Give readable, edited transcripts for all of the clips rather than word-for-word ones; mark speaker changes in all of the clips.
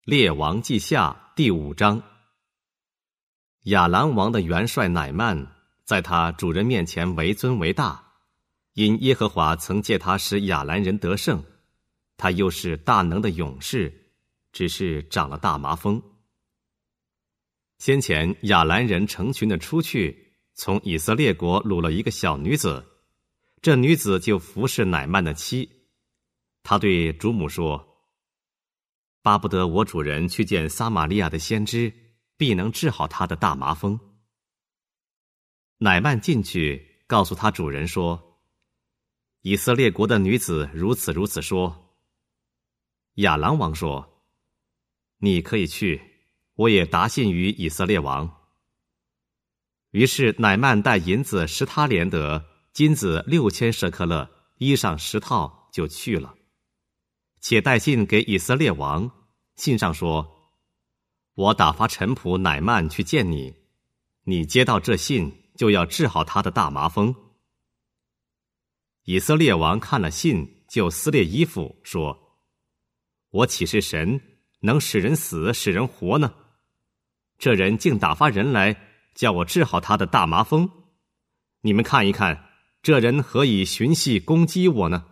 Speaker 1: 列王记下第5章。亚兰王的元帅乃曼在他主人面前为尊为大，因耶和华曾借他使亚兰人得胜，他又是大能的勇士，只是长了大麻风。先前亚兰人成群的出去，从以色列国掳了一个小女子，这女子就服侍乃曼的妻。他对主母说，巴不得我主人去见撒玛利亚的先知，必能治好他的大麻风。乃曼进去告诉他主人说，以色列国的女子如此如此说。亚兰王说，你可以去，我也答信于以色列王。于是乃曼带银子10他连得，金子6000舍克勒，衣裳10套，就去了。且带信给以色列王，信上说，我打发臣仆乃曼去见你，你接到这信，就要治好他的大麻风。以色列王看了信，就撕裂衣服，说，我岂是神，能使人死使人活呢？这人竟打发人来，叫我治好他的大麻风。你们看一看，这人何以寻隙攻击我呢？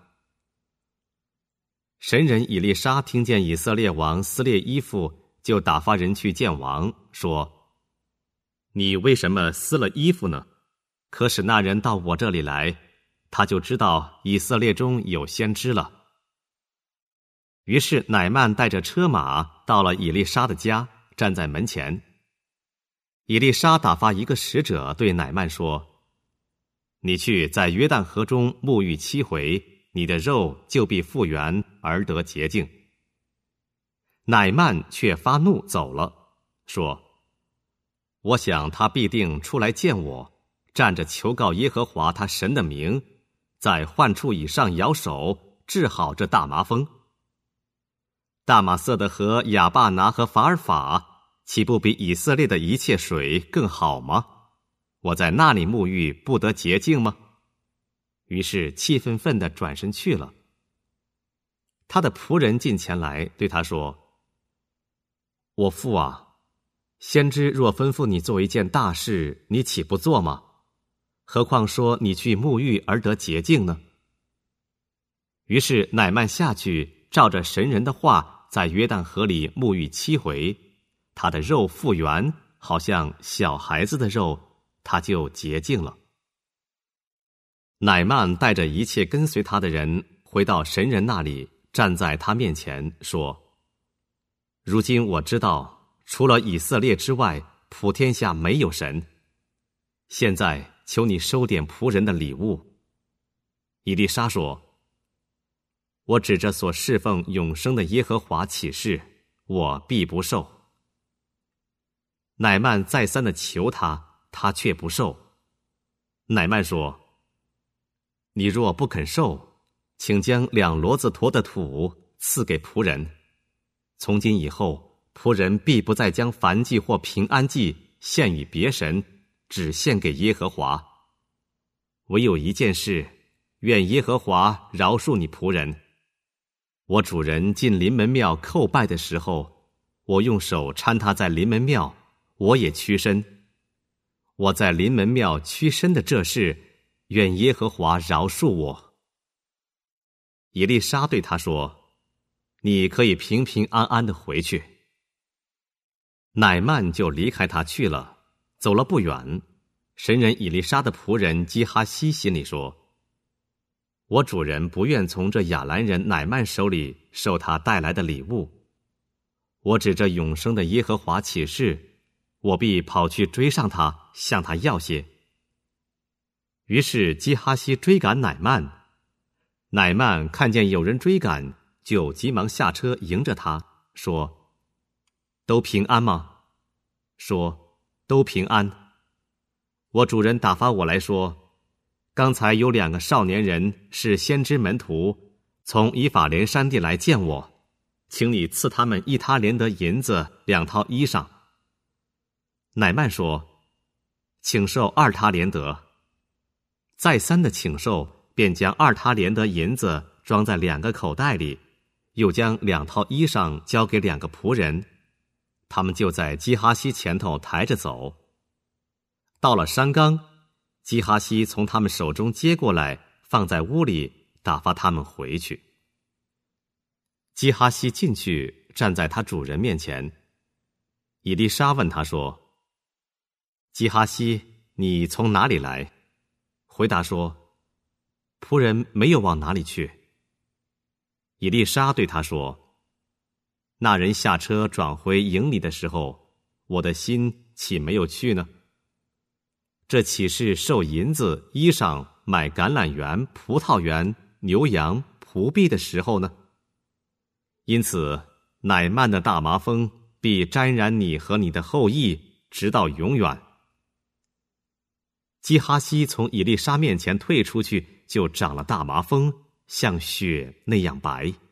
Speaker 1: 神人以利沙听见以色列王撕裂衣服，就打发人去见王，说，你为什么撕了衣服呢？可使那人到我这里来，他就知道以色列中有先知了。于是乃曼带着车马到了以利沙的家，站在门前。以利沙打发一个使者对乃曼说，你去在约旦河中沐浴7回，你的肉就必复原而得洁净。乃曼却发怒走了，说，我想他必定出来见我，站着求告耶和华他神的名，在患处以上摇手，治好这大麻风。大马色的河亚巴拿和法尔法，岂不比以色列的一切水更好吗？我在那里沐浴，不得洁净吗？于是气愤愤地转身去了。他的仆人进前来对他说，我父啊，先知若吩咐你做一件大事，你岂不做吗？何况说你去沐浴而得洁净呢？于是乃曼下去，照着神人的话，在约旦河里沐浴7回，他的肉复原，好像小孩子的肉，他就洁净了。乃曼带着一切跟随他的人回到神人那里，站在他面前说，如今我知道，除了以色列之外，普天下没有神。现在求你收点仆人的礼物。以利沙说，我指着所侍奉永生的耶和华起誓，我必不受。乃曼再三的求他，他却不受。乃曼说，你若不肯受，请将2骡子驮的土赐给仆人。从今以后，仆人必不再将燔祭或平安祭献与别神，只献给耶和华。唯有一件事，愿耶和华饶恕你仆人。我主人进临门庙叩拜的时候，我用手搀他在临门庙，我也屈身。我在临门庙屈身的这事，愿耶和华饶恕我。以利沙对他说，你可以平平安安的回去。乃曼就离开他去了，走了不远。神人以利沙的仆人基哈西心里说，我主人不愿从这亚兰人乃曼手里受他带来的礼物。我指着永生的耶和华起誓，我必跑去追上他，向他要些。于是基哈西追赶乃曼。乃曼看见有人追赶，就急忙下车迎着他，说，都平安吗？说，都平安。我主人打发我来说，刚才有2个少年人是先知门徒，从以法莲山地来见我，请你赐他们1他连得银子2套衣裳。乃曼说，请受2他连得。再三的请受，便将2他连得银子装在2个口袋里， 又将2套衣裳交给2个仆人，他们就在基哈西前头抬着走。到了山冈，基哈西从他们手中接过来，放在屋里，打发他们回去。基哈西进去，站在他主人面前。以利沙问他说：基哈西，你从哪里来？回答说：仆人没有往哪里去。以利沙对他说：那人下车转回营里的时候，我的心岂没有去呢？这岂是受银子、衣裳、买橄榄园、葡萄园、牛羊、仆婢的时候呢？因此乃曼的大麻风必沾染你和你的后裔，直到永远。基哈西从以利沙面前退出去，就长了大麻风，像雪那样白。